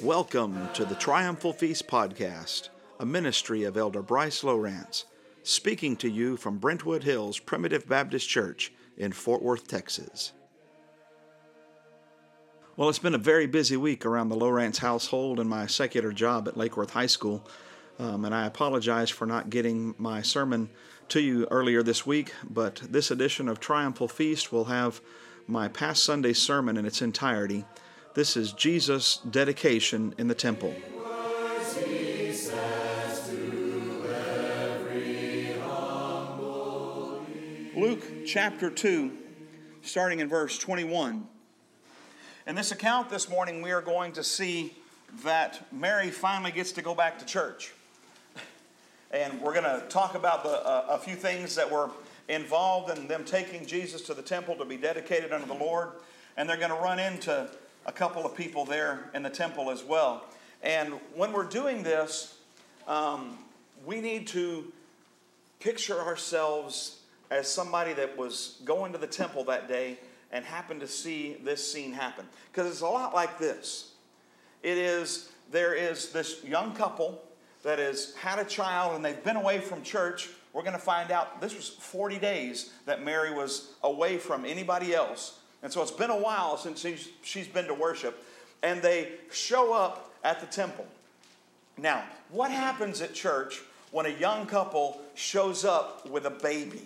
Welcome to the Triumphal Feast Podcast, a ministry of Elder Bryce Lowrance, speaking to you from Brentwood Hills Primitive Baptist Church in Fort Worth, Texas. Well, it's been a very busy week around the Lowrance household and my secular job at Lake Worth High School, and I apologize for not getting my sermon to you earlier this week, but this edition of Triumphal Feast will have my past Sunday's sermon in its entirety. This is Jesus' dedication in the temple. Luke chapter 2, starting in verse 21. In this account this morning, we are going to see that Mary finally gets to go back to church. And we're going to talk about a few things that were involved in them taking Jesus to the temple to be dedicated unto the Lord. And they're going to run into a couple of people there in the temple as well. And when we're doing this, we need to picture ourselves as somebody that was going to the temple that day and happened to see this scene happen. Because it's a lot like this. There is this young couple that has had a child and they've been away from church. We're going to find out this was 40 days that Mary was away from anybody else. And so it's been a while since she's been to worship. And they show up at the temple. Now, what happens at church when a young couple shows up with a baby?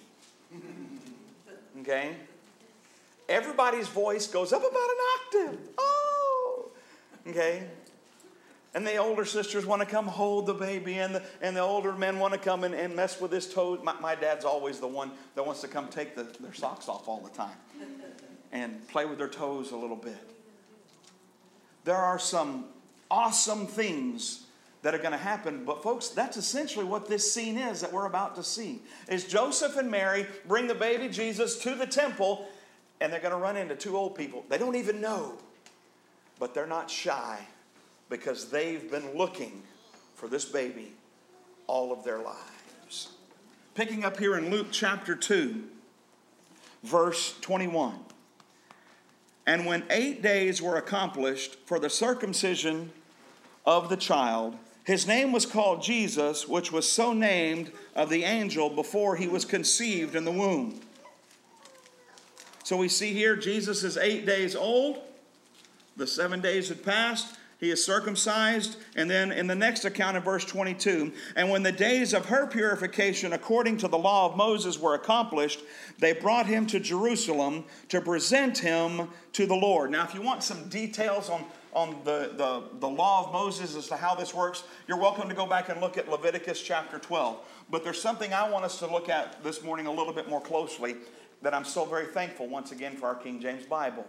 Okay? Everybody's voice goes up about an octave. Oh! Okay? And the older sisters want to come hold the baby, and the older men want to come and mess with his toes. My dad's always the one that wants to come take their socks off all the time and play with their toes a little bit. There are some awesome things that are going to happen, but folks, that's essentially what this scene is that we're about to see. Is Joseph and Mary bring the baby Jesus to the temple, and they're going to run into two old people. They don't even know, but they're not shy because they've been looking for this baby all of their lives. Picking up here in Luke chapter 2, verse 21. And when 8 days were accomplished for the circumcision of the child, his name was called Jesus, which was so named of the angel before he was conceived in the womb. So we see here Jesus is 8 days old. The 7 days had passed. He is circumcised. And then in the next account in verse 22, and when the days of her purification according to the law of Moses were accomplished, they brought him to Jerusalem to present him to the Lord. Now, if you want some details on the law of Moses as to how this works, you're welcome to go back and look at Leviticus chapter 12. But there's something I want us to look at this morning a little bit more closely that I'm so very thankful once again for our King James Bible.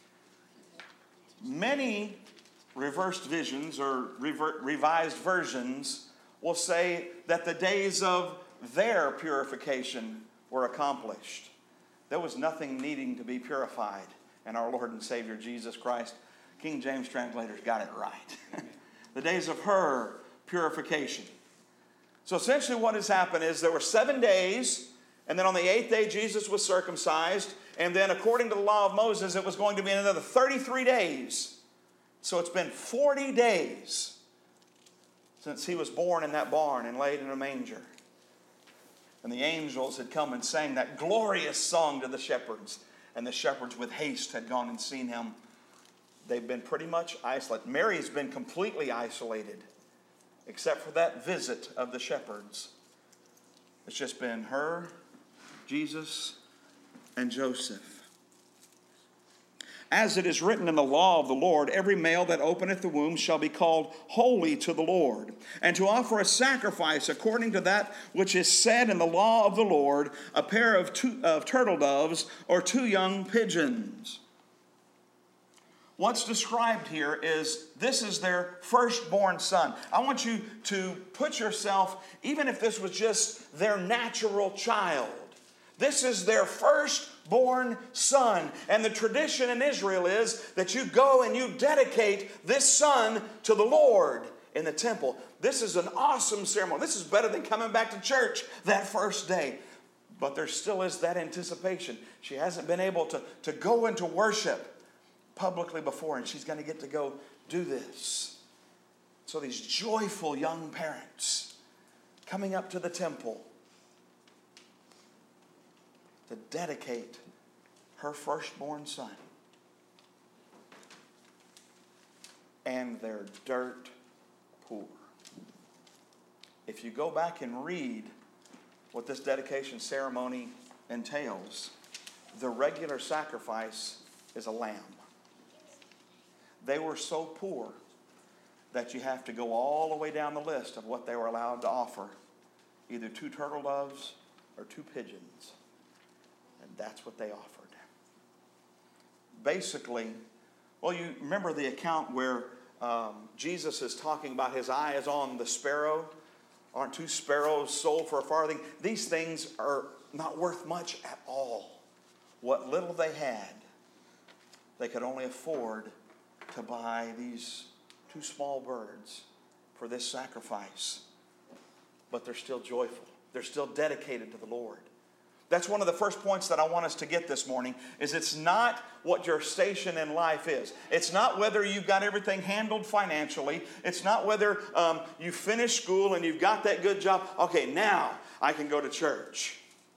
Many reversed visions or revised versions will say that the days of their purification were accomplished. There was nothing needing to be purified in our Lord and Savior Jesus Christ. King James translators got it right. The days of her purification. So essentially what has happened is there were 7 days, and then on the 8th day Jesus was circumcised, and then according to the law of Moses it was going to be another 33 days. So it's been 40 days since he was born in that barn and laid in a manger. And the angels had come and sang that glorious song to the shepherds. And the shepherds with haste had gone and seen him. They've been pretty much isolated. Mary's been completely isolated, except for that visit of the shepherds. It's just been her, Jesus, and Joseph. As it is written in the law of the Lord, every male that openeth the womb shall be called holy to the Lord, and to offer a sacrifice according to that which is said in the law of the Lord, a pair of turtle doves or 2 young pigeons. What's described here is this is their firstborn son. I want you to put yourself, even if this was just their natural child, this is their firstborn son. And the tradition in Israel is that you go and you dedicate this son to the Lord in the temple. This is an awesome ceremony. This is better than coming back to church that first day. But there still is that anticipation. She hasn't been able to go into worship publicly before, and she's going to get to go do this. So these joyful young parents coming up to the temple to dedicate her firstborn son. And they're dirt poor. If you go back and read what this dedication ceremony entails, the regular sacrifice is a lamb. They were so poor that you have to go all the way down the list of what they were allowed to offer. Either 2 turtle doves or 2 pigeons. And that's what they offered. Basically, well, you remember the account where Jesus is talking about his eye is on the sparrow. Aren't 2 sparrows sold for a farthing? These things are not worth much at all. What little they had, they could only afford to buy these 2 small birds for this sacrifice. But they're still joyful. They're still dedicated to the Lord. That's one of the first points that I want us to get this morning, is it's not what your station in life is. It's not whether you've got everything handled financially. It's not whether you finished school and you've got that good job. Okay, now I can go to church.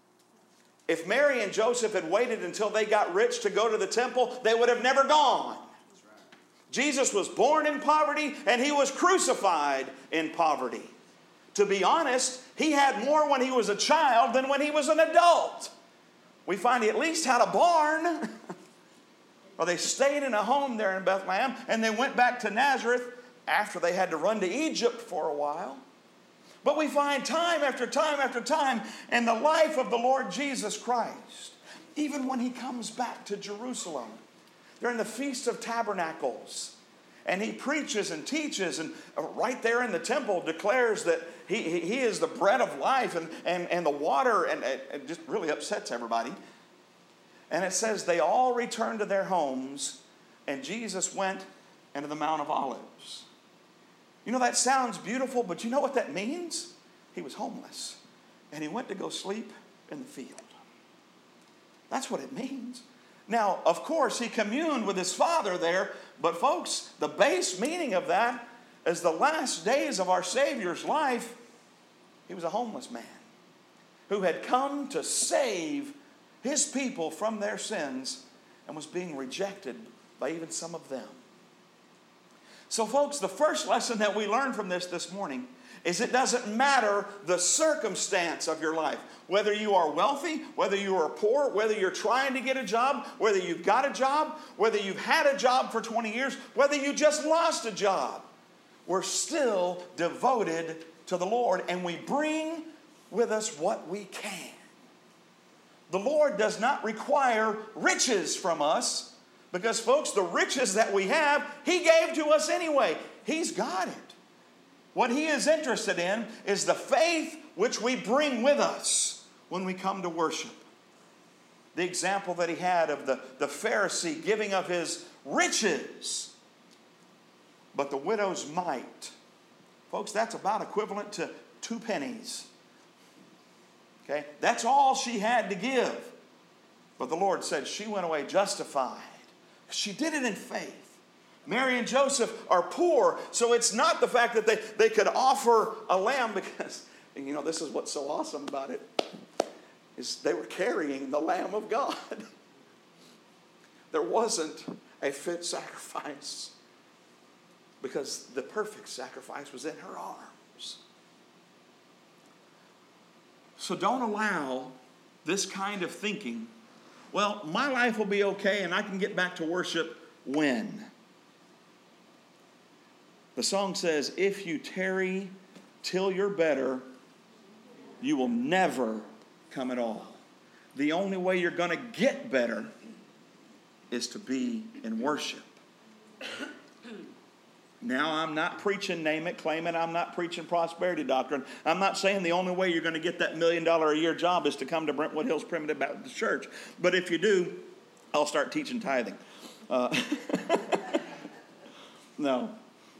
If Mary and Joseph had waited until they got rich to go to the temple, they would have never gone. Jesus was born in poverty and he was crucified in poverty. To be honest, he had more when he was a child than when he was an adult. We find he at least had a barn. Well, they stayed in a home there in Bethlehem, and they went back to Nazareth after they had to run to Egypt for a while. But we find time after time after time in the life of the Lord Jesus Christ, even when he comes back to Jerusalem, during the Feast of Tabernacles, and he preaches and teaches, and right there in the temple declares that he is the bread of life and the water, and it just really upsets everybody. And it says they all returned to their homes, and Jesus went into the Mount of Olives. You know, that sounds beautiful, but you know what that means? He was homeless, and he went to go sleep in the field. That's what it means. Now, of course, he communed with his Father there, but folks, the base meaning of that is the last days of our Savior's life, he was a homeless man who had come to save his people from their sins and was being rejected by even some of them. So, folks, the first lesson that we learned from this morning is it doesn't matter the circumstance of your life. Whether you are wealthy, whether you are poor, whether you're trying to get a job, whether you've got a job, whether you've had a job for 20 years, whether you just lost a job, we're still devoted to the Lord, and we bring with us what we can. The Lord does not require riches from us, because, folks, the riches that we have, he gave to us anyway. He's got it. What he is interested in is the faith which we bring with us when we come to worship. The example that he had of the Pharisee giving of his riches, but the widow's mite. Folks, that's about equivalent to 2 pennies. Okay? That's all she had to give. But the Lord said she went away justified. She did it in faith. Mary and Joseph are poor, so it's not the fact that they could offer a lamb, because, you know, this is what's so awesome about it, is they were carrying the Lamb of God. There wasn't a fit sacrifice, because the perfect sacrifice was in her arms. So don't allow this kind of thinking, well, my life will be okay and I can get back to worship when? The song says, if you tarry till you're better, you will never come at all. The only way you're going to get better is to be in worship. Now, I'm not preaching name it, claim it. I'm not preaching prosperity doctrine. I'm not saying the only way you're going to get that $1 million a year job is to come to Brentwood Hills Primitive Baptist Church. But if you do, I'll start teaching tithing. No.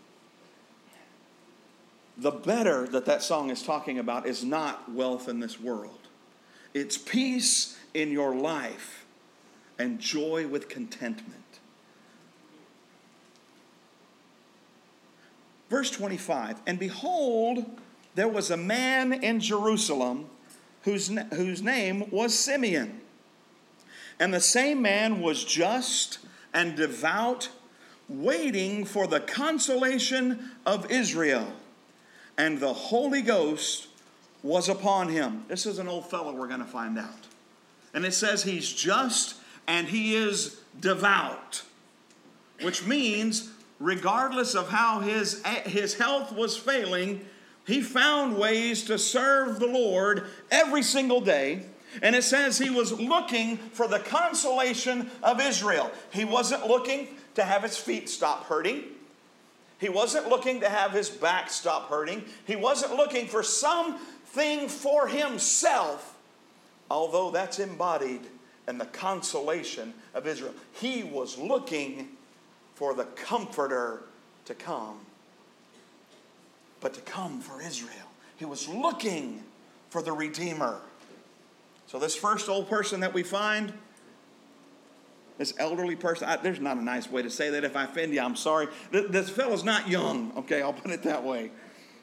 The better that song is talking about is not wealth in this world. It's peace in your life and joy with contentment. Verse 25, and behold, there was a man in Jerusalem whose name was Simeon. And the same man was just and devout, waiting for the consolation of Israel. And the Holy Ghost was upon him. This is an old fellow we're going to find out. And it says he's just and he is devout, which means regardless of how his health was failing, he found ways to serve the Lord every single day. And it says he was looking for the consolation of Israel. He wasn't looking to have his feet stop hurting. He wasn't looking to have his back stop hurting. He wasn't looking for something for himself, although that's embodied in the consolation of Israel. He was looking for the Comforter to come, but to come for Israel. He was looking for the Redeemer. So this first old person that we find, this elderly person, there's not a nice way to say that. If I offend you, I'm sorry. This fellow's not young, okay? I'll put it that way.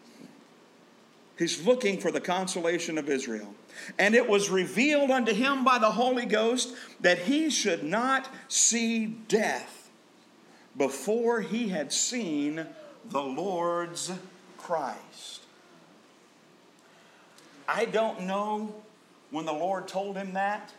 He's looking for the consolation of Israel. And it was revealed unto him by the Holy Ghost that he should not see death before he had seen the Lord's Christ. I don't know when the Lord told him that,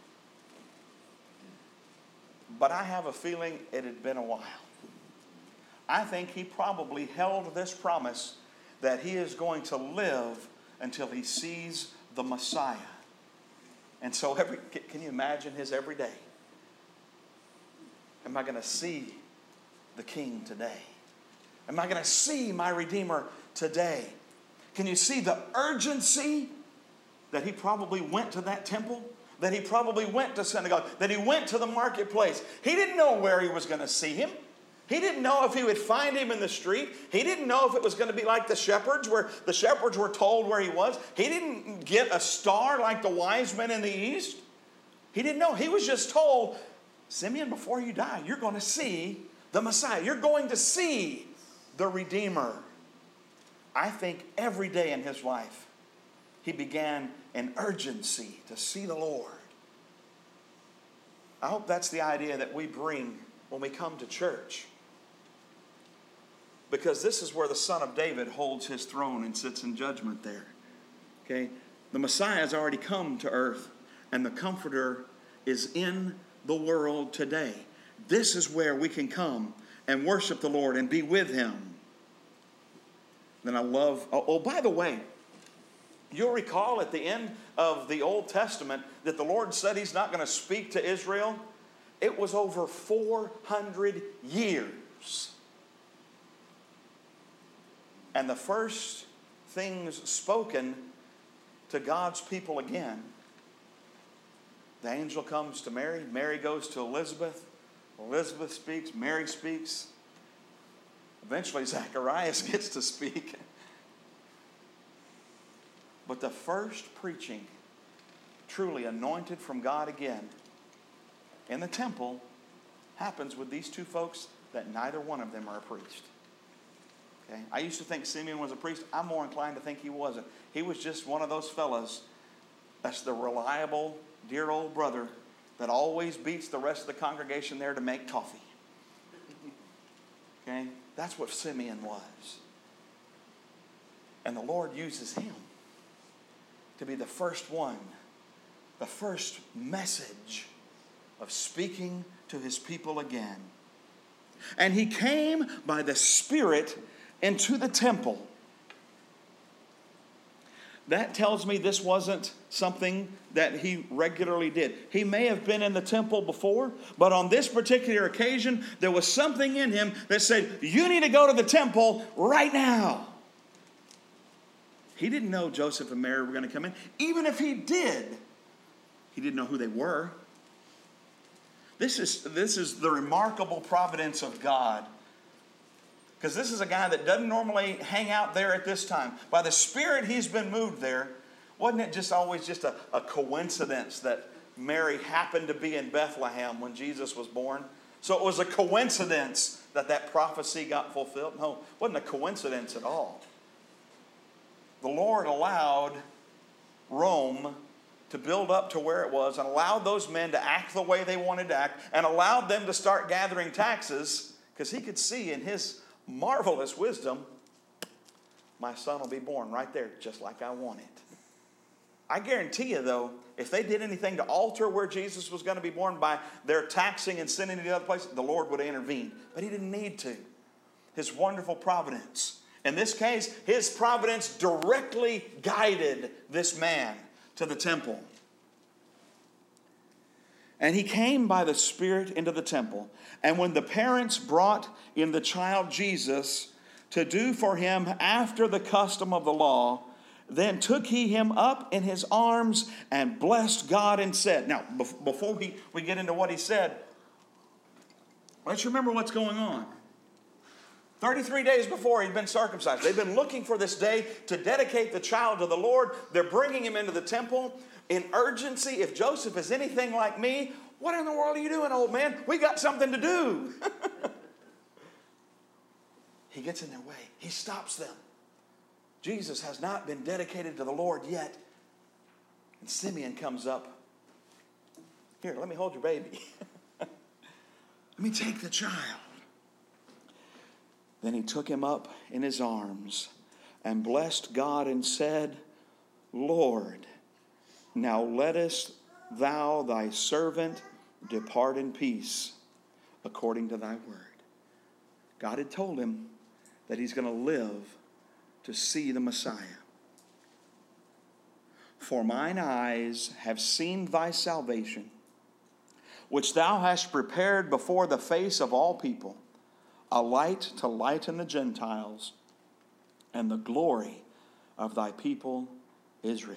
but I have a feeling it had been a while. I think he probably held this promise that he is going to live until he sees the Messiah. And so can you imagine his every day? Am I going to see the King today? Am I going to see my Redeemer today? Can you see the urgency that he probably went to that temple? That he probably went to synagogue? That he went to the marketplace? He didn't know where he was going to see him. He didn't know if he would find him in the street. He didn't know if it was going to be like the shepherds, where the shepherds were told where he was. He didn't get a star like the wise men in the east. He didn't know. He was just told, Simeon, before you die, you're going to see the Messiah. You're going to see the Redeemer. I think every day in his life, he began an urgency to see the Lord. I hope that's the idea that we bring when we come to church. Because this is where the Son of David holds his throne and sits in judgment there. Okay? The Messiah has already come to earth, and the Comforter is in the world today. This is where we can come and worship the Lord and be with him. Then I love, by the way, you'll recall at the end of the Old Testament that the Lord said he's not going to speak to Israel. It was over 400 years. And the first things spoken to God's people again, the angel comes to Mary. Mary goes to Elizabeth. Elizabeth speaks. Mary speaks. Eventually Zacharias gets to speak. But the first preaching, truly anointed from God again, in the temple, happens with these two folks that neither one of them are a priest. Okay? I used to think Simeon was a priest. I'm more inclined to think he wasn't. He was just one of those fellas that's the reliable, dear old brother that always beats the rest of the congregation there to make toffee. Okay? That's what Simeon was. And the Lord uses him to be the first one, the first message of speaking to his people again. And he came by the Spirit into the temple. That tells me this wasn't something that he regularly did. He may have been in the temple before, but on this particular occasion, there was something in him that said, you need to go to the temple right now. He didn't know Joseph and Mary were going to come in. Even if he did, he didn't know who they were. This is the remarkable providence of God. Because this is a guy that doesn't normally hang out there at this time. By the Spirit, he's been moved there. Wasn't it just always just a coincidence that Mary happened to be in Bethlehem when Jesus was born? So it was a coincidence that prophecy got fulfilled? No, it wasn't a coincidence at all. The Lord allowed Rome to build up to where it was and allowed those men to act the way they wanted to act and allowed them to start gathering taxes because he could see in his marvelous wisdom, my son will be born right there just like I want it. I guarantee you, though, if they did anything to alter where Jesus was going to be born by their taxing and sending to the other place, the Lord would intervene. But he didn't need to. His wonderful providence. In this case, his providence directly guided this man to the temple. And he came by the Spirit into the temple. And when the parents brought in the child Jesus to do for him after the custom of the law, then took he him up in his arms and blessed God and said. Now, before we get into what he said, let's remember what's going on. 33 days before he'd been circumcised. They've been looking for this day to dedicate the child to the Lord. They're bringing him into the temple in urgency. If Joseph is anything like me, what in the world are you doing, old man? We got something to do. He gets in their way. He stops them. Jesus has not been dedicated to the Lord yet. And Simeon comes up. Here, let me hold your baby. Let me take the child. Then he took him up in his arms and blessed God and said, Lord, now lettest thou thy servant depart in peace according to thy word. God had told him that he's going to live to see the Messiah. For mine eyes have seen thy salvation, which thou hast prepared before the face of all people, a light to lighten the Gentiles, and the glory of thy people Israel.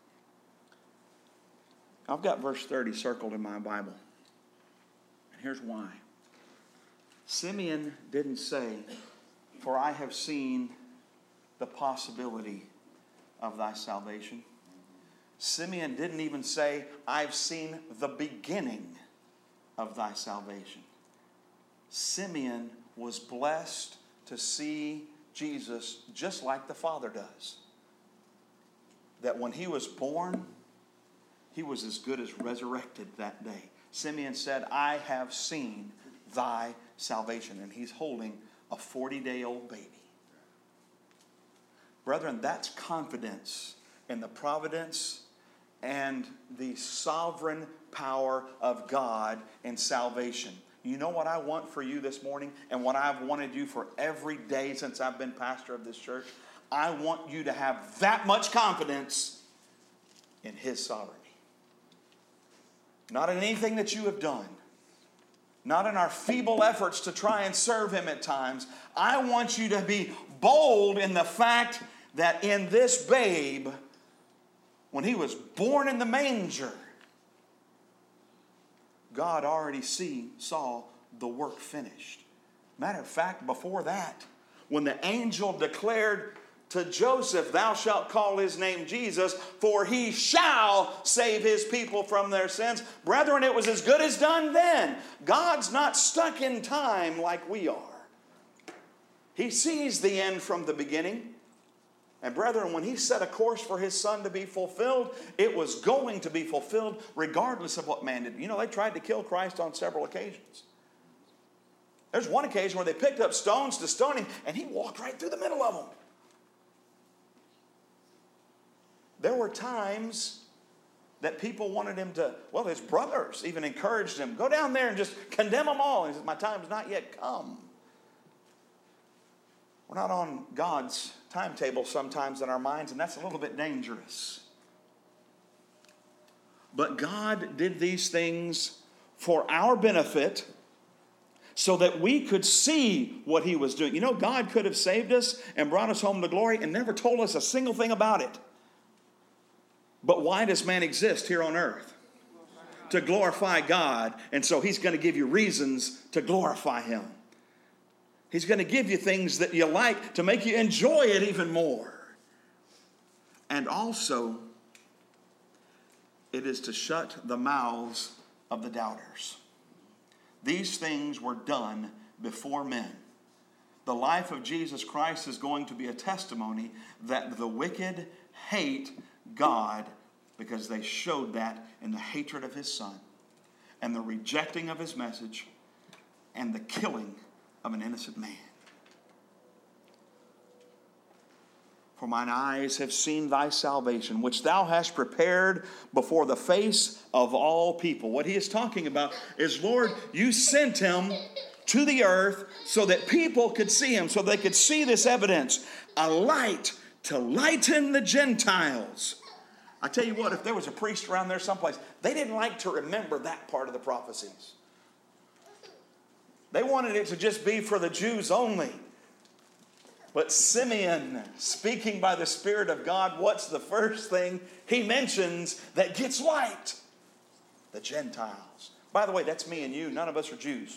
I've got verse 30 circled in my Bible. And here's why. Simeon didn't say, for I have seen the possibility of thy salvation. Simeon didn't even say, I've seen the beginning of thy salvation. Simeon was blessed to see Jesus just like the Father does. That when he was born, he was as good as resurrected that day. Simeon said, I have seen thy salvation. And he's holding a 40-day-old baby. Brethren, that's confidence in the providence and the sovereign power of God in salvation. You know what I want for you this morning and what I've wanted you for every day since I've been pastor of this church? I want you to have that much confidence in his sovereignty. Not in anything that you have done. Not in our feeble efforts to try and serve him at times. I want you to be bold in the fact that in this babe, when he was born in the manger, God already saw the work finished. Matter of fact, before that, when the angel declared to Joseph, thou shalt call his name Jesus, for he shall save his people from their sins. Brethren, it was as good as done then. God's not stuck in time like we are. He sees the end from the beginning. And brethren, when he set a course for his son to be fulfilled, it was going to be fulfilled regardless of what man did. You know, they tried to kill Christ on several occasions. There's one occasion where they picked up stones to stone him, and he walked right through the middle of them. There were times that people wanted him to, well, his brothers even encouraged him, go down there and just condemn them all. He said, my time's not yet come. We're not on God's timetable sometimes in our minds, and that's a little bit dangerous. But God did these things for our benefit so that we could see what he was doing. You know, God could have saved us and brought us home to glory and never told us a single thing about it. But why does man exist here on earth? To glorify God. And so he's going to give you reasons to glorify him. He's going to give you things that you like to make you enjoy it even more. And also, it is to shut the mouths of the doubters. These things were done before men. The life of Jesus Christ is going to be a testimony that the wicked hate God because they showed that in the hatred of his Son and the rejecting of his message and the killing of an innocent man. For mine eyes have seen thy salvation, which thou hast prepared before the face of all people. What he is talking about is, Lord, you sent him to the earth so that people could see him, so they could see this evidence, a light to lighten the Gentiles. I tell you what, if there was a priest around there someplace, they didn't like to remember that part of the prophecies. They wanted it to just be for the Jews only. But Simeon, speaking by the Spirit of God, what's the first thing he mentions that gets light? The Gentiles. By the way, that's me and you. None of us are Jews.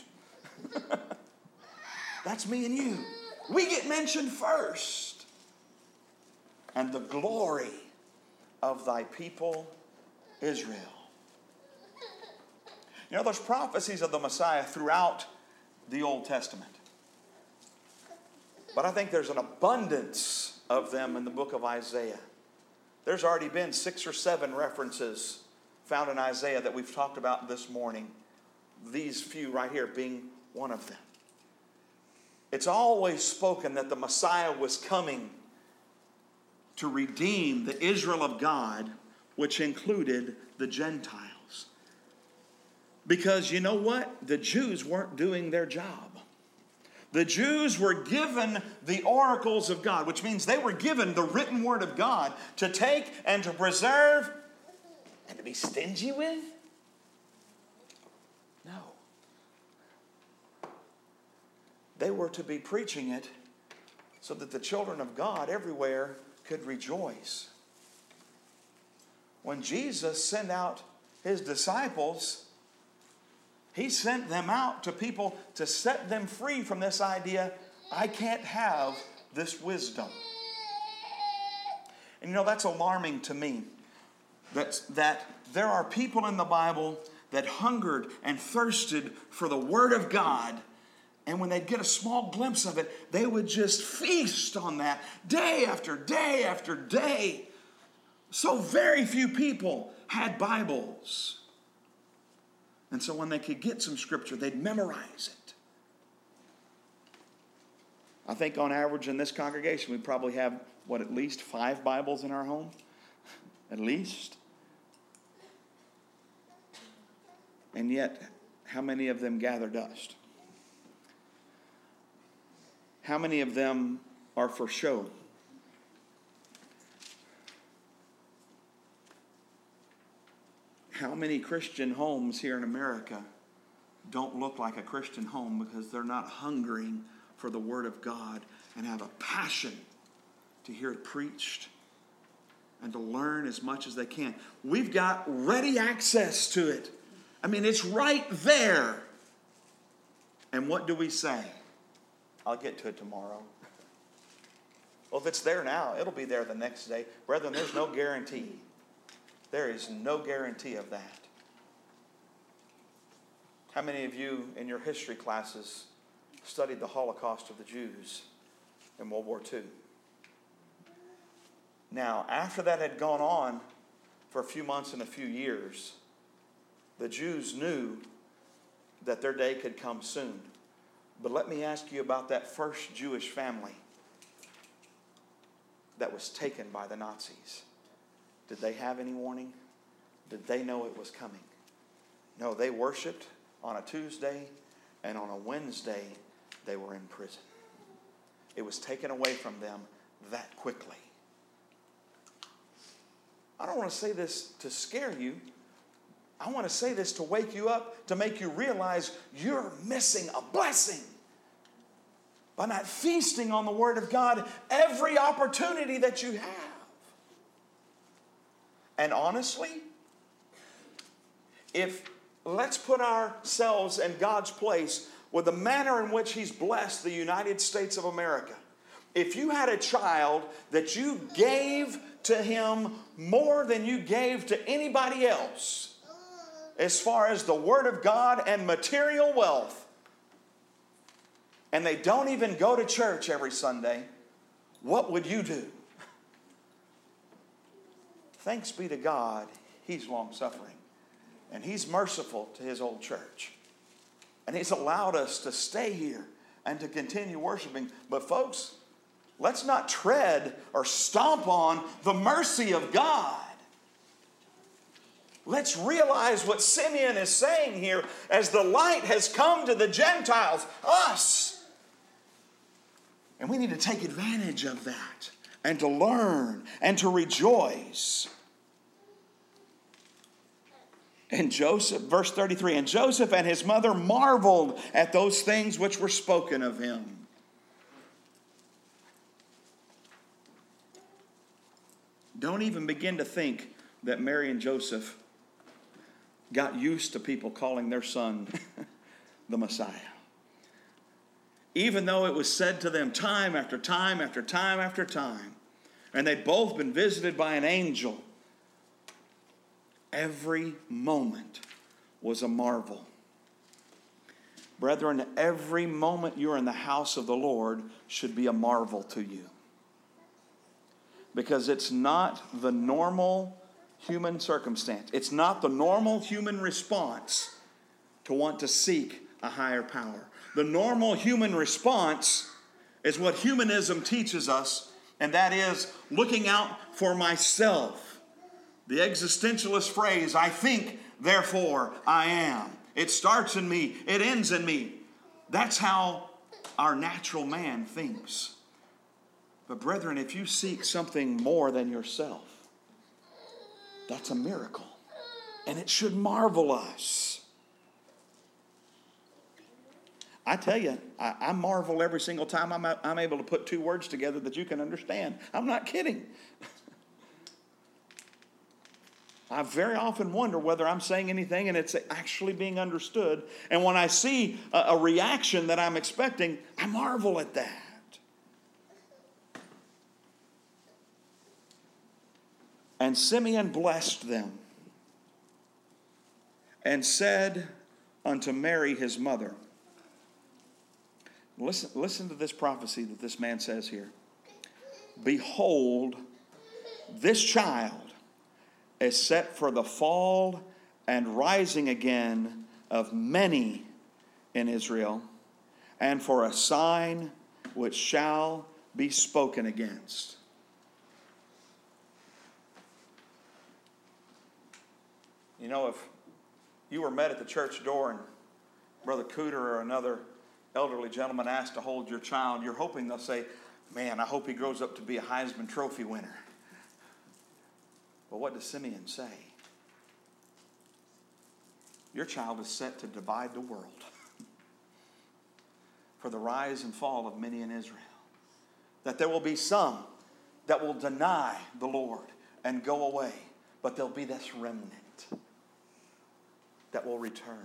That's me and you. We get mentioned first. And the glory of thy people Israel. You know, there's prophecies of the Messiah throughout the Old Testament. But I think there's an abundance of them in the book of Isaiah. There's already been 6 or 7 references found in Isaiah that we've talked about this morning. These few right here being one of them. It's always spoken that the Messiah was coming to redeem the Israel of God, which included the Gentiles. Because you know what? The Jews weren't doing their job. The Jews were given the oracles of God, which means they were given the written word of God to take and to preserve and to be stingy with? No. They were to be preaching it so that the children of God everywhere could rejoice. When Jesus sent out his disciples, he sent them out to people to set them free from this idea, I can't have this wisdom. And you know, that's alarming to me. That there are people in the Bible that hungered and thirsted for the Word of God. And when they'd get a small glimpse of it, they would just feast on that day after day after day. So very few people had Bibles. And so when they could get some scripture, they'd memorize it. I think on average in this congregation, we probably have, at least 5 Bibles in our home? At least. And yet, how many of them gather dust? How many of them are for show? How many Christian homes here in America don't look like a Christian home because they're not hungering for the Word of God and have a passion to hear it preached and to learn as much as they can? We've got ready access to it. I mean, it's right there. And what do we say? I'll get to it tomorrow. Well, if it's there now, it'll be there the next day. Brethren, there's no guarantee. There is no guarantee of that. How many of you in your history classes studied the Holocaust of the Jews in World War II? Now, after that had gone on for a few months and a few years, the Jews knew that their day could come soon. But let me ask you about that first Jewish family that was taken by the Nazis. Did they have any warning? Did they know it was coming? No, they worshiped on a Tuesday, and on a Wednesday, they were in prison. It was taken away from them that quickly. I don't want to say this to scare you. I want to say this to wake you up, to make you realize you're missing a blessing by not feasting on the Word of God every opportunity that you have. And honestly, let's put ourselves in God's place with the manner in which He's blessed the United States of America. If you had a child that you gave to him more than you gave to anybody else, as far as the Word of God and material wealth, and they don't even go to church every Sunday, what would you do? Thanks be to God, He's long-suffering. And He's merciful to His old church. And He's allowed us to stay here and to continue worshiping. But folks, let's not tread or stomp on the mercy of God. Let's realize what Simeon is saying here as the light has come to the Gentiles, us. And we need to take advantage of that and to learn and to rejoice. And Joseph, verse 33, and Joseph and his mother marveled at those things which were spoken of him. Don't even begin to think that Mary and Joseph got used to people calling their son the Messiah. Even though it was said to them time after time after time after time, and they'd both been visited by an angel, every moment was a marvel. Brethren, every moment you're in the house of the Lord should be a marvel to you. Because it's not the normal human circumstance. It's not the normal human response to want to seek a higher power. The normal human response is what humanism teaches us, and that is looking out for myself. The existentialist phrase, I think, therefore I am. It starts in me, it ends in me. That's how our natural man thinks. But brethren, if you seek something more than yourself, that's a miracle. And it should marvel us. I tell you, I marvel every single time I'm able to put two words together that you can understand. I'm not kidding. I very often wonder whether I'm saying anything and it's actually being understood. And when I see a reaction that I'm expecting, I marvel at that. And Simeon blessed them and said unto Mary his mother. Listen to this prophecy that this man says here. Behold, this child is set for the fall and rising again of many in Israel, and for a sign which shall be spoken against. You know, if you were met at the church door and Brother Cooter or another elderly gentleman asked to hold your child, you're hoping they'll say, man, I hope he grows up to be a Heisman Trophy winner. But what does Simeon say? Your child is set to divide the world for the rise and fall of many in Israel. That there will be some that will deny the Lord and go away, but there'll be this remnant that will return.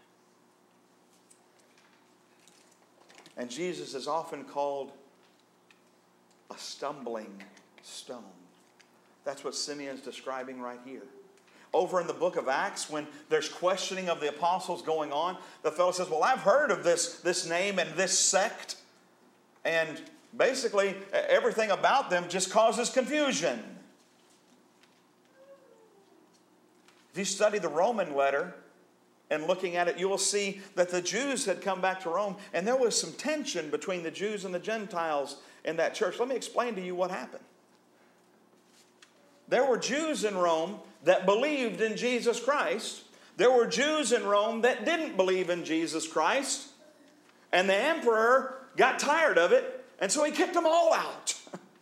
And Jesus is often called a stumbling stone. That's what Simeon's describing right here. Over in the book of Acts, when there's questioning of the apostles going on, the fellow says, well, I've heard of this name and this sect. And basically, everything about them just causes confusion. If you study the Roman letter and looking at it, you will see that the Jews had come back to Rome, and there was some tension between the Jews and the Gentiles in that church. Let me explain to you what happened. There were Jews in Rome that believed in Jesus Christ. There were Jews in Rome that didn't believe in Jesus Christ. And the emperor got tired of it, and so he kicked them all out.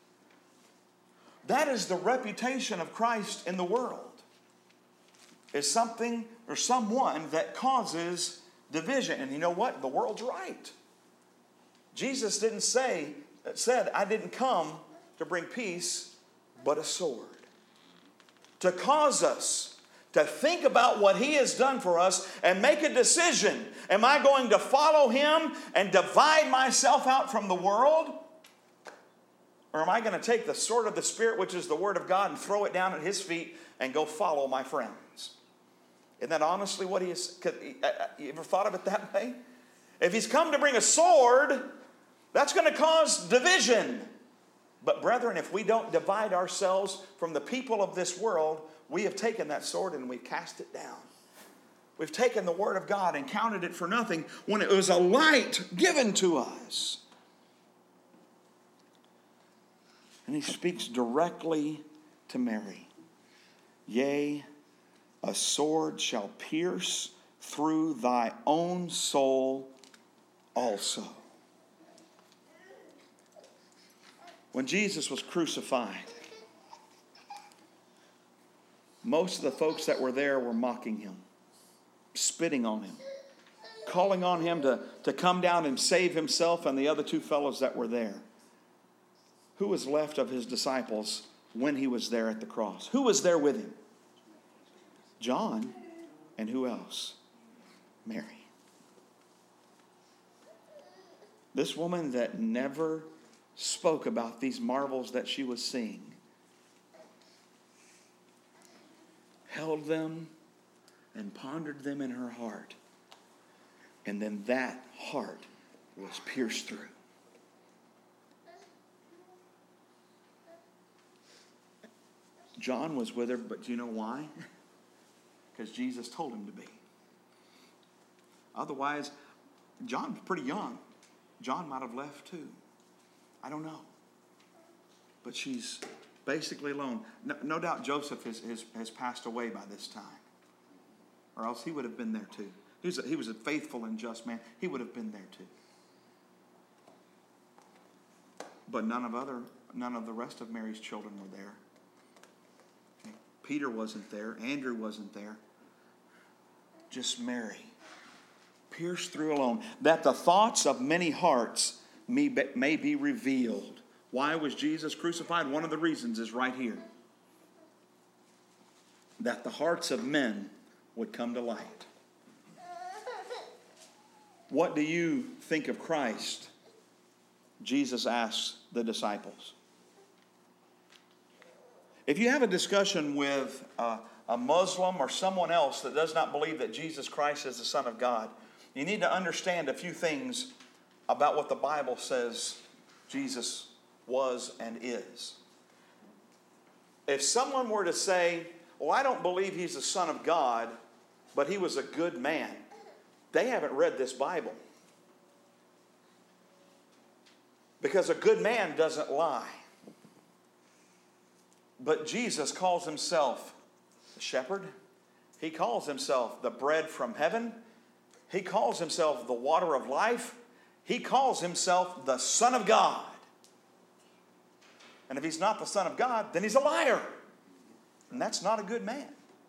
That is the reputation of Christ in the world. Is something or someone that causes division. And you know what? The world's right. Jesus said, I didn't come to bring peace, but a sword. To cause us to think about what He has done for us and make a decision. Am I going to follow Him and divide myself out from the world? Or am I going to take the sword of the Spirit, which is the Word of God, and throw it down at His feet and go follow my friends? Isn't that honestly what he is? You ever thought of it that way? If he's come to bring a sword, that's going to cause division. But brethren, if we don't divide ourselves from the people of this world, we have taken that sword and we cast it down. We've taken the word of God and counted it for nothing when it was a light given to us. And he speaks directly to Mary. Yea, a sword shall pierce through thy own soul also. When Jesus was crucified, most of the folks that were there were mocking him, spitting on him, calling on him to come down and save himself and the other two fellows that were there. Who was left of his disciples when he was there at the cross? Who was there with him? John. And who else? Mary. This woman that never spoke about these marvels that she was seeing, held them and pondered them in her heart. And then that heart was pierced through. John was with her, but do you know why? Because Jesus told him to be. Otherwise, John's pretty young. John might have left too. I don't know. But she's basically alone. No doubt Joseph has passed away by this time. Or else he would have been there too. He was a faithful and just man. He would have been there too. But none of the rest of Mary's children were there. Okay. Peter wasn't there. Andrew wasn't there. Just Mary. Pierced through alone, that the thoughts of many hearts may be revealed. Why was Jesus crucified? One of the reasons is right here. That the hearts of men would come to light. What do you think of Christ? Jesus asks the disciples. If you have a discussion with a Muslim or someone else that does not believe that Jesus Christ is the Son of God, you need to understand a few things about what the Bible says Jesus was and is. If someone were to say, "Oh, I don't believe he's the Son of God, but he was a good man," they haven't read this Bible. Because a good man doesn't lie. But Jesus calls himself the shepherd. He calls himself the bread from heaven. He calls himself the water of life. He calls himself the Son of God. And if he's not the Son of God, then he's a liar. And that's not a good man.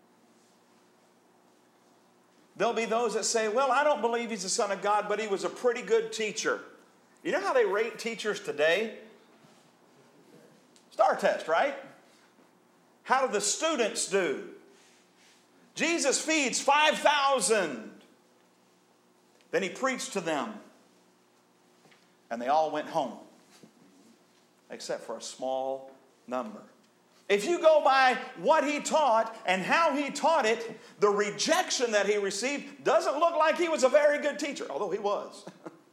There'll be those that say, "Well, I don't believe he's the Son of God, but he was a pretty good teacher." You know how they rate teachers today? Star test, right? How do the students do? Jesus feeds 5,000. Then he preached to them. And they all went home. Except for a small number. If you go by what he taught and how he taught it, the rejection that he received doesn't look like he was a very good teacher, although he was.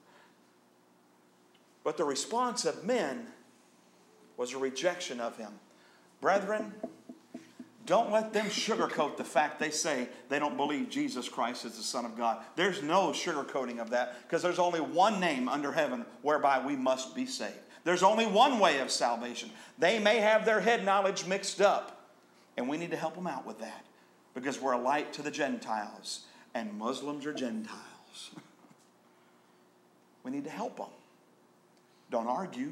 But the response of men was a rejection of him. Brethren, don't let them sugarcoat the fact they say they don't believe Jesus Christ is the Son of God. There's no sugarcoating of that, because there's only one name under heaven whereby we must be saved. There's only one way of salvation. They may have their head knowledge mixed up, and we need to help them out with that, because we're a light to the Gentiles, and Muslims are Gentiles. We need to help them. Don't argue,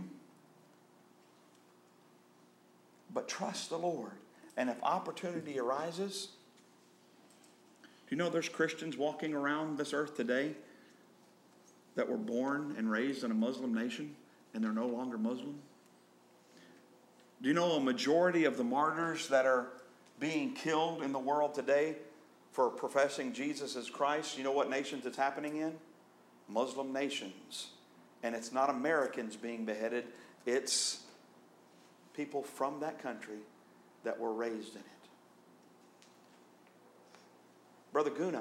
but trust the Lord. And if opportunity arises, do you know there's Christians walking around this earth today that were born and raised in a Muslim nation and they're no longer Muslim? Do you know a majority of the martyrs that are being killed in the world today for professing Jesus as Christ, you know what nations it's happening in? Muslim nations. And it's not Americans being beheaded, it's people from that country that were raised in it. Brother Guna,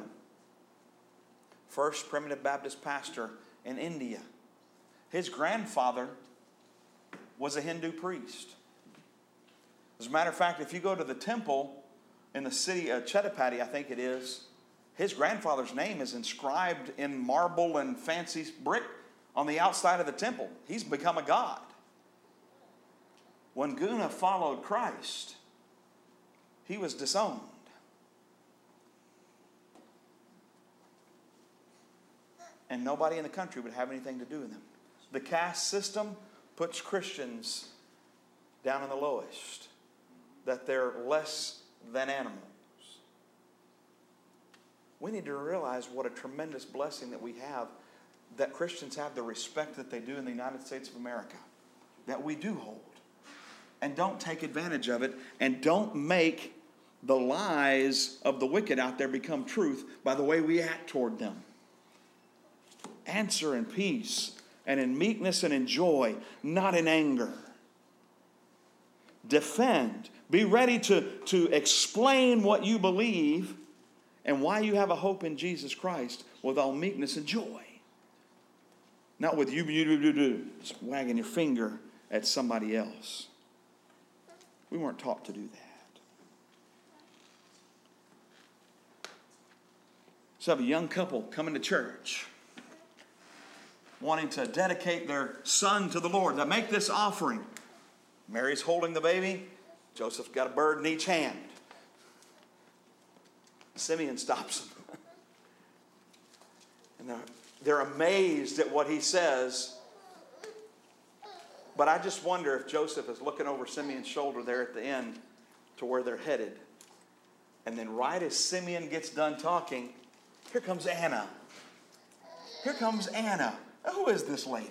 first primitive Baptist pastor in India. His grandfather was a Hindu priest. As a matter of fact, if you go to the temple in the city of Chetapati, I think it is, his grandfather's name is inscribed in marble and fancy brick on the outside of the temple. He's become a god. When Guna followed Christ, he was disowned. And nobody in the country would have anything to do with him. The caste system puts Christians down in the lowest, that they're less than animals. We need to realize what a tremendous blessing that we have, that Christians have the respect that they do in the United States of America, that we do hold. And don't take advantage of it, and don't make the lies of the wicked out there become truth by the way we act toward them. Answer in peace and in meekness and in joy, not in anger. Defend. Be ready to explain what you believe and why you have a hope in Jesus Christ with all meekness and joy. Not with you just wagging your finger at somebody else. We weren't taught to do that. So I have a young couple coming to church, wanting to dedicate their son to the Lord. Now make this offering. Mary's holding the baby. Joseph's got a bird in each hand. Simeon stops them. And they're amazed at what he says. But I just wonder if Joseph is looking over Simeon's shoulder there at the end to where they're headed. And then right as Simeon gets done talking, here comes Anna. Here comes Anna. Who is this lady?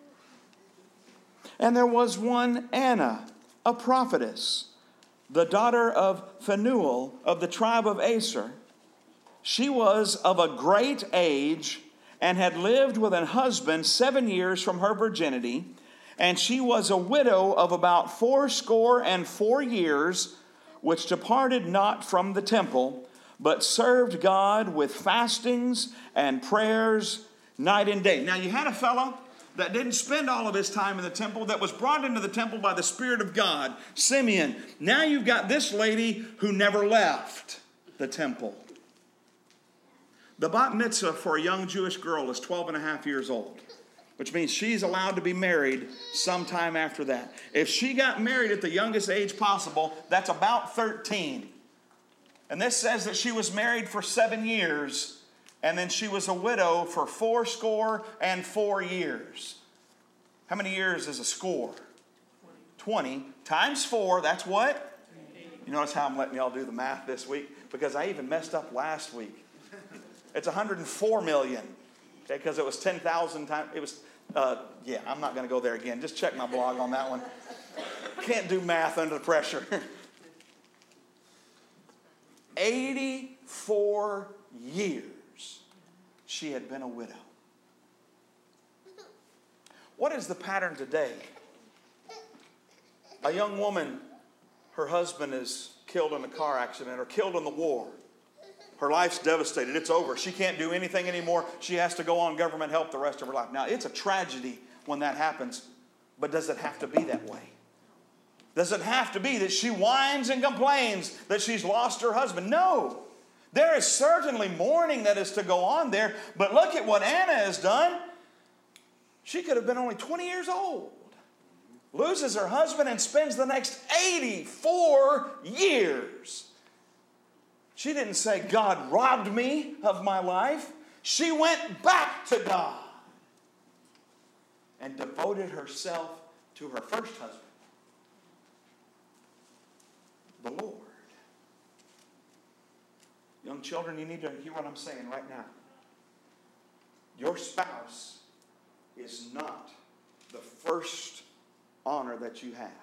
And there was one Anna, a prophetess, the daughter of Phanuel of the tribe of Aser. She was of a great age and had lived with an husband 7 years from her virginity. And she was a widow of about 84 years, which departed not from the temple, but served God with fastings and prayers night and day. Now you had a fellow that didn't spend all of his time in the temple, that was brought into the temple by the Spirit of God, Simeon. Now you've got this lady who never left the temple. The bat mitzvah for a young Jewish girl is 12 and a half years old, which means she's allowed to be married sometime after that. If she got married at the youngest age possible, that's about 13. And this says that she was married for 7 years, and then she was a widow for 84 years. How many years is a score? 20 times 4, that's what? You notice how I'm letting y'all do the math this week? Because I even messed up last week. It's 104 million. Okay, because it was 10,000 times. It was, I'm not going to go there again. Just check my blog on that one. Can't do math under the pressure. 84 years she had been a widow. What is the pattern today? A young woman, her husband is killed in a car accident or killed in the war. Her life's devastated. It's over. She can't do anything anymore. She has to go on government help the rest of her life. Now, it's a tragedy when that happens, but does it have to be that way? Does it have to be that she whines and complains that she's lost her husband? No. There is certainly mourning that is to go on there, but look at what Anna has done. She could have been only 20 years old. Loses her husband and spends the next 84 years. She didn't say, God robbed me of my life. She went back to God and devoted herself to her first husband, the Lord. Young children, you need to hear what I'm saying right now. Your spouse is not the first honor that you have.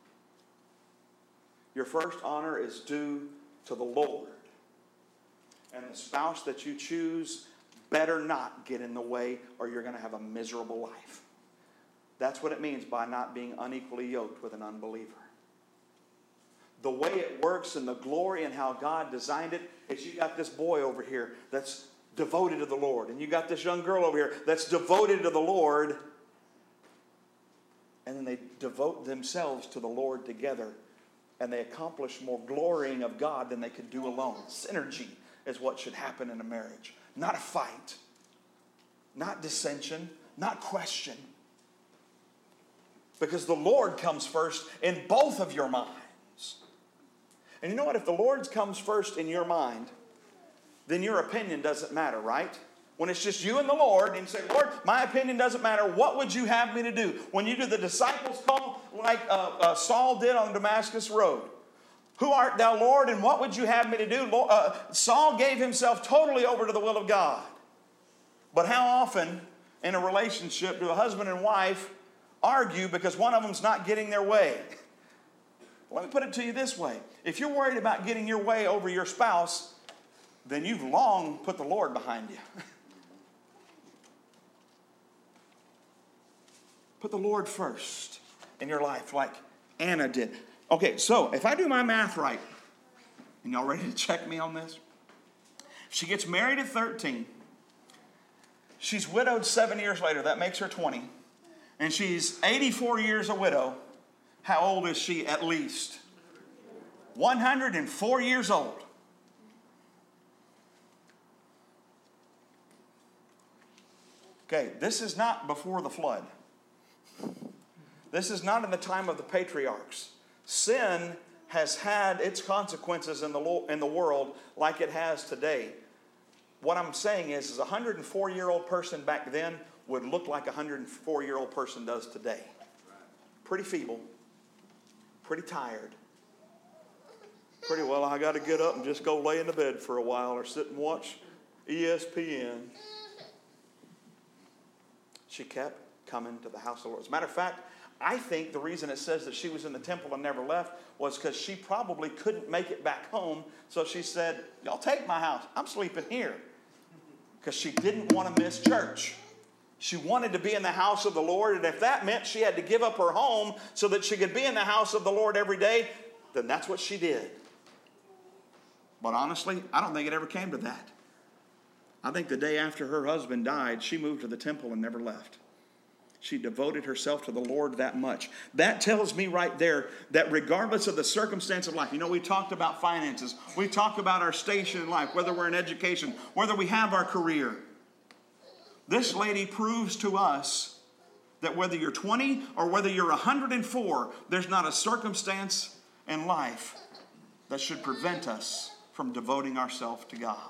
Your first honor is due to the Lord. And the spouse that you choose better not get in the way, or you're going to have a miserable life. That's what it means by not being unequally yoked with an unbeliever. the way it works and the glory and how God designed it is you got this boy over here that's devoted to the Lord. And you got this young girl over here that's devoted to the Lord. And then they devote themselves to the Lord together. And they accomplish more glorying of God than they could do alone. Synergy is what should happen in a marriage. Not a fight. Not dissension. Not question. Because the Lord comes first in both of your minds. And you know what? If the Lord comes first in your mind, then your opinion doesn't matter, right? When it's just you and the Lord, and you say, Lord, my opinion doesn't matter. What would you have me to do? When you do the disciples' call like Saul did on the Damascus Road. Who art thou, Lord, and what would you have me to do? Saul gave himself totally over to the will of God. But how often in a relationship do a husband and wife argue because one of them's not getting their way? Let me put it to you this way. If you're worried about getting your way over your spouse, then you've long put the Lord behind you. Put the Lord first in your life like Anna did. Okay, so if I do my math right, and y'all ready to check me on this? She gets married at 13. She's widowed 7 years later. That makes her 20. And she's 84 years a widow. How old is she at least? 104 years old. Okay, this is not before the flood. This is not in the time of the patriarchs. Sin has had its consequences in the world like it has today. What I'm saying is a 104-year-old person back then would look like a 104-year-old person does today. Pretty feeble. Pretty tired. Pretty well, I got to get up and just go lay in the bed for a while or sit and watch ESPN. She kept coming to the house of the Lord. As a matter of fact, I think the reason it says that she was in the temple and never left was because she probably couldn't make it back home. So she said, y'all take my house. I'm sleeping here. Because she didn't want to miss church. She wanted to be in the house of the Lord, and if that meant she had to give up her home so that she could be in the house of the Lord every day, then that's what she did. But honestly, I don't think it ever came to that. I think the day after her husband died, she moved to the temple and never left. She devoted herself to the Lord that much. That tells me right there that regardless of the circumstance of life, you know, we talked about finances. We talked about our station in life, whether we're in education, whether we have our career. This lady proves to us that whether you're 20 or whether you're 104, there's not a circumstance in life that should prevent us from devoting ourselves to God.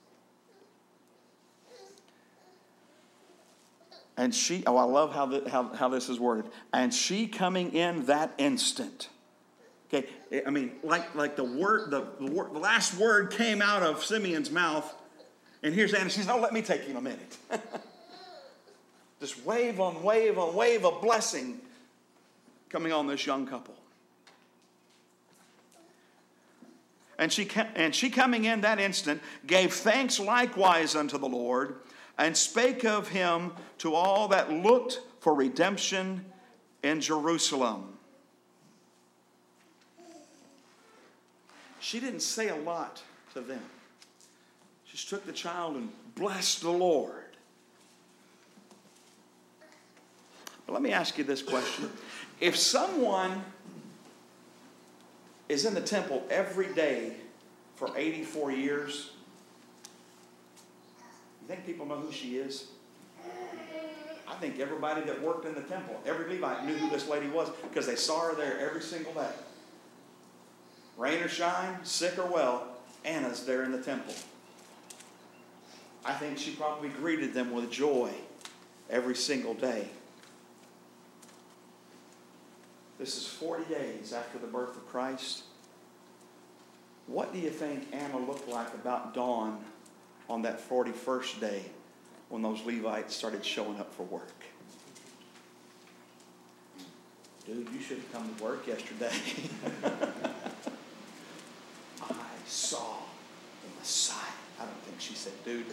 And she, I love how this is worded. And she coming in that instant. Okay, I mean, like the last word came out of Simeon's mouth. And here's Anna. She says, "Oh, let me take you in a minute." Just wave on wave on wave of blessing coming on this young couple. And she coming in that instant gave thanks likewise unto the Lord, and spake of him to all that looked for redemption in Jerusalem. She didn't say a lot to them. She just took the child and blessed the Lord. But let me ask you this question. If someone is in the temple every day for 84 years, you think people know who she is? I think everybody that worked in the temple, every Levite knew who this lady was because they saw her there every single day. Rain or shine, sick or well, Anna's there in the temple. I think she probably greeted them with joy every single day. This is 40 days after the birth of Christ. What do you think Anna looked like about dawn on that 41st day when those Levites started showing up for work? Dude, you should have come to work yesterday. I saw the Messiah. I don't think she said dude.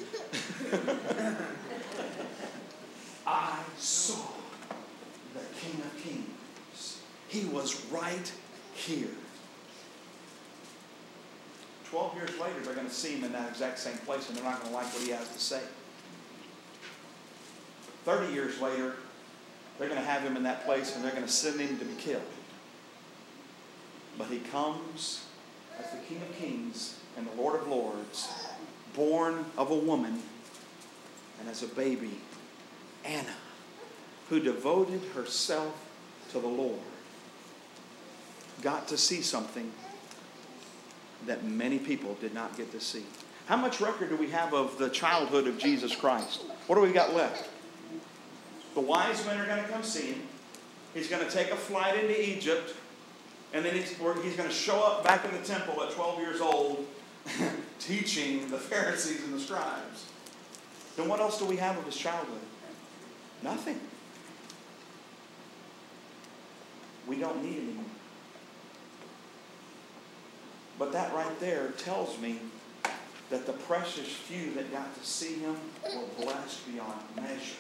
I saw the King of Kings. He was right here. 12 years later, they're going to see him in that exact same place, and they're not going to like what he has to say. 30 years later, they're going to have him in that place, and they're going to send him to be killed. But he comes as the King of Kings and the Lord of Lords, born of a woman, and as a baby, Anna, who devoted herself to the Lord, got to see something that many people did not get to see. How much record do we have of the childhood of Jesus Christ? What do we got left? The wise men are going to come see him. He's going to take a flight into Egypt. And then he's going to show up back in the temple at 12 years old teaching the Pharisees and the scribes. Then what else do we have of his childhood? Nothing. We don't need anymore. But that right there tells me that the precious few that got to see him were blessed beyond measure.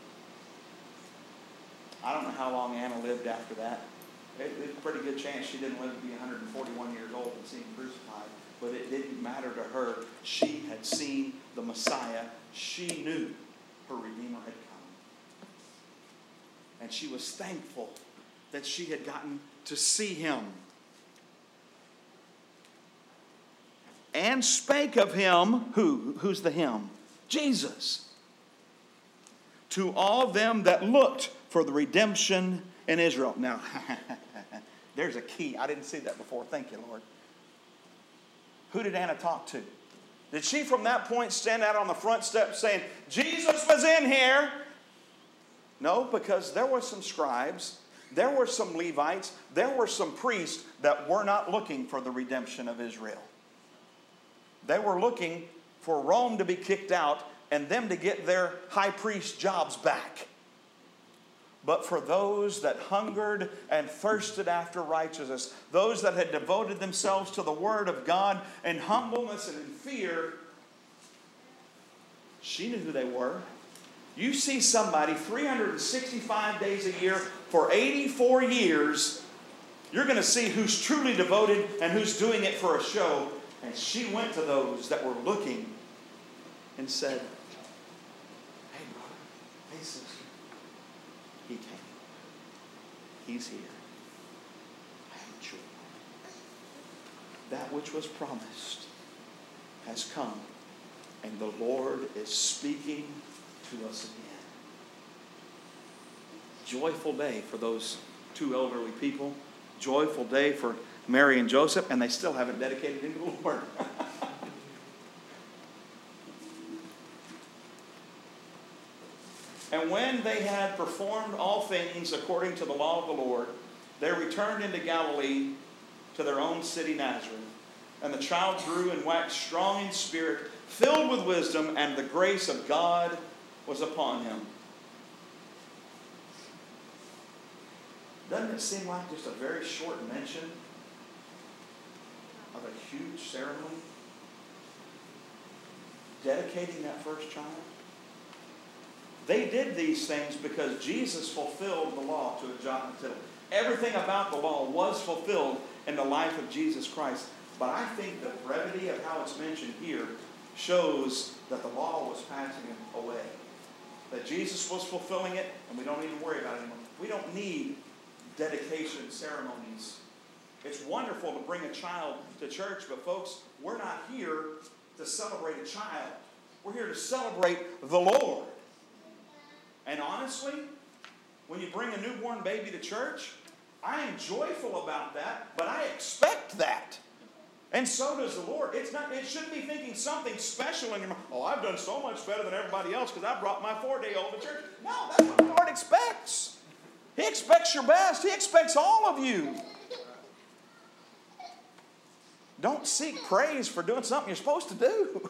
I don't know how long Anna lived after that. There's a pretty good chance she didn't live to be 141 years old and see him crucified. But it didn't matter to her. She had seen the Messiah. She knew her Redeemer had come. And she was thankful that she had gotten to see him. And spake of him, who? Who's the him? Jesus. To all them that looked for the redemption in Israel. Now, there's a key. I didn't see that before. Thank you, Lord. Who did Anna talk to? Did she from that point stand out on the front step saying, Jesus was in here? No, because there were some scribes, there were some Levites, there were some priests that were not looking for the redemption of Israel. They were looking for Rome to be kicked out and them to get their high priest jobs back. But for those that hungered and thirsted after righteousness, those that had devoted themselves to the Word of God in humbleness and in fear, she knew who they were. You see somebody 365 days a year for 84 years, you're going to see who's truly devoted and who's doing it for a show. And she went to those that were looking and said, hey brother, hey sister, he came. He's here. I am joy. That which was promised has come, and the Lord is speaking to us again. Joyful day for those two elderly people. Joyful day for Mary and Joseph, and they still haven't dedicated him to the Lord. And when they had performed all things according to the law of the Lord, they returned into Galilee to their own city Nazareth. And the child grew and waxed strong in spirit, filled with wisdom, and the grace of God was upon him. Doesn't it seem like just a very short mention of a huge ceremony? Dedicating that first child? They did these things because Jesus fulfilled the law to a jot and tittle. Everything about the law was fulfilled in the life of Jesus Christ. But I think the brevity of how it's mentioned here shows that the law was passing away. That Jesus was fulfilling it, and we don't need to worry about it anymore. We don't need dedication ceremonies. It's wonderful to bring a child to church, but folks, we're not here to celebrate a child. We're here to celebrate the Lord. And honestly, when you bring a newborn baby to church, I am joyful about that, but I expect that. And so does the Lord. It shouldn't be thinking something special in your mind. Oh, I've done so much better than everybody else because I brought my 4-day-old to church. No, that's what the Lord expects. He expects your best. He expects all of you. Don't seek praise for doing something you're supposed to do.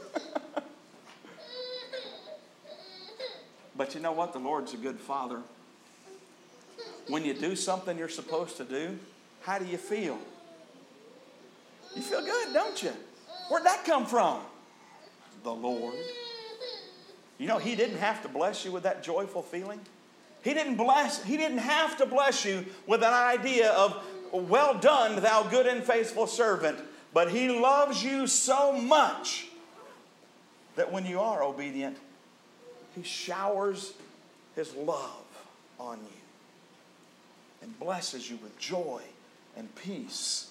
But you know what? The Lord's a good Father. When you do something you're supposed to do, how do you feel? You feel good, don't you? Where'd that come from? The Lord. You know, He didn't have to bless you with that joyful feeling. He didn't have to bless you with an idea of, well done, thou good and faithful servant. But He loves you so much that when you are obedient, He showers His love on you and blesses you with joy and peace.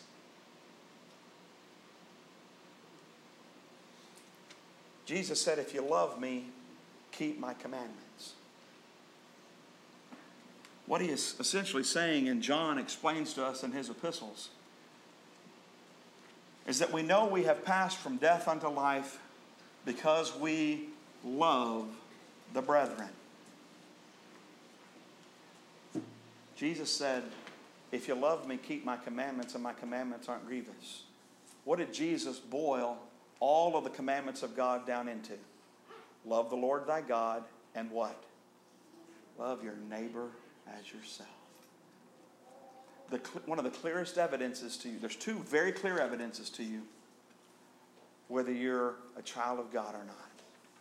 Jesus said, if you love me, keep my commandments. What he is essentially saying, and John explains to us in his epistles, is that we know we have passed from death unto life because we love the brethren. Jesus said, if you love me, keep my commandments, and my commandments aren't grievous. What did Jesus boil all of the commandments of God down into? Love the Lord thy God, and what? Love your neighbor as yourself. One of the clearest evidences to you, there's two very clear evidences to you whether you're a child of God or not.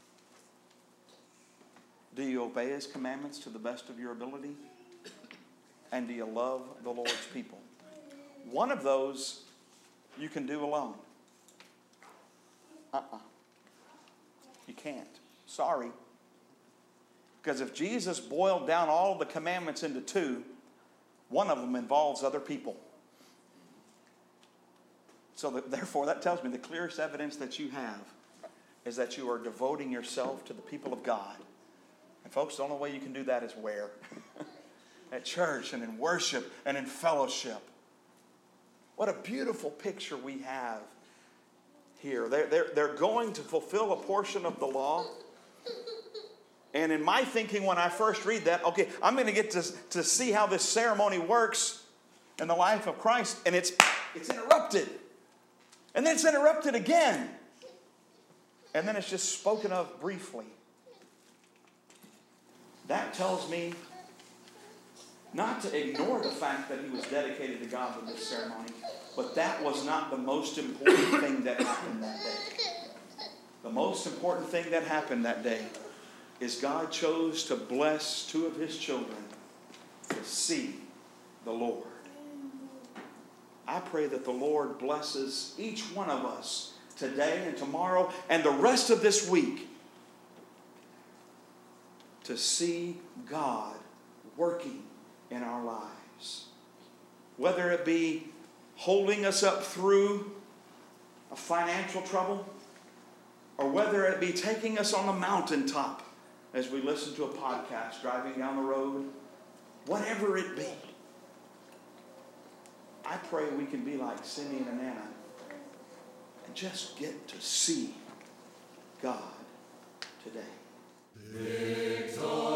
Do you obey His commandments to the best of your ability? And do you love the Lord's people? One of those you can do alone. You can't. Sorry. Because if Jesus boiled down all of the commandments into two, one of them involves other people. So therefore, that tells me the clearest evidence that you have is that you are devoting yourself to the people of God. And folks, the only way you can do that is where? At church and in worship and in fellowship. What a beautiful picture we have here. They're going to fulfill a portion of the law. And in my thinking, when I first read that, okay, I'm going to get to see how this ceremony works in the life of Christ. And it's interrupted. And then it's interrupted again. And then it's just spoken of briefly. That tells me not to ignore the fact that He was dedicated to God with this ceremony, but that was not the most important thing that happened that day. The most important thing that happened that day is God chose to bless two of His children to see the Lord. I pray that the Lord blesses each one of us today and tomorrow and the rest of this week to see God working in our lives. Whether it be holding us up through a financial trouble, or whether it be taking us on the mountaintop as we listen to a podcast driving down the road, whatever it be, I pray we can be like Simeon and Anna and just get to see God today. Victorious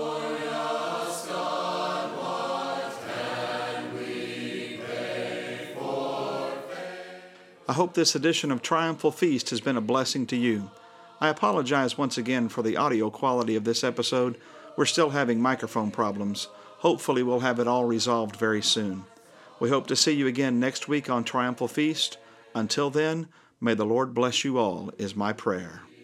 God, what can we pay for faith? I hope this edition of Triumphal Feast has been a blessing to you. I apologize once again for the audio quality of this episode. We're still having microphone problems. Hopefully we'll have it all resolved very soon. We hope to see you again next week on Triumphal Feast. Until then, may the Lord bless you all, is my prayer.